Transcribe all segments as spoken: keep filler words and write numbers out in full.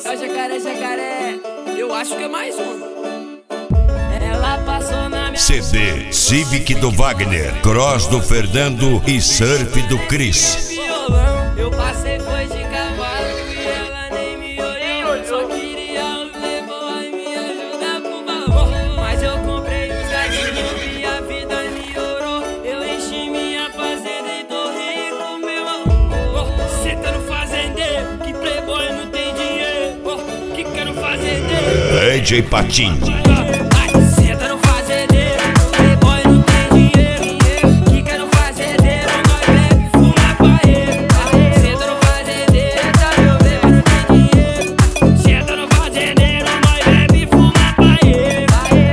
É o jacaré, jacaré. Eu acho que é mais um. Ela passou na minha C D Civic do Wagner, Cross do Fernando e Surf do Chris. violão. Eu passei foi de cavalo e ela nem me olhou. Só queria os playboy me ajudar pro valor. Mas eu comprei os gatinhos e a vida melhorou. Eu enchi minha fazenda e tô rico, meu amor. Cê tá no fazendeiro, que playboy não tem dinheiro. Que quero fazendeiro. D J Patinho. Senta no fazendeiro, playboy não tem dinheiro. Que quer no fazendeiro, nós bebe, fuma paeiro. Senta no fazendeiro, tá meu bebê não tem dinheiro. Senta no fazendeiro, nós bebe, fuma paeiro.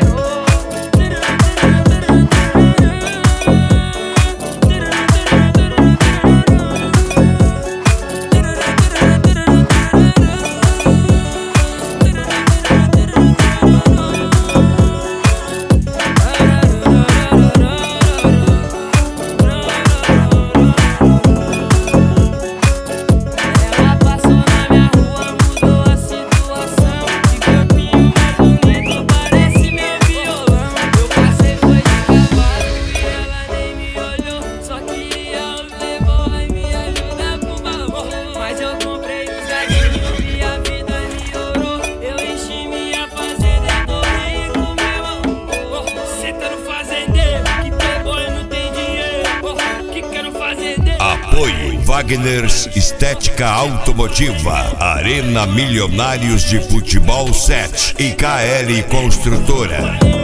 Ela passou na minha rua, mudou a situação. De campinho mais bonito, parece meu violão. Eu passei foi de cavalo e ela nem me olhou. Só queria os playboy me ajudar pro valor. Mas eu comprei os gatinhos e a vida melhorou. Eu enchi minha fazenda e tô rico, meu amor. Cê tá no fazendeiro, que playboy não tem dinheiro. Que quero fazendeiro. Apoio Wagner's Estética Automotiva, Arena Milionários de Futebol sete e K L Construtora.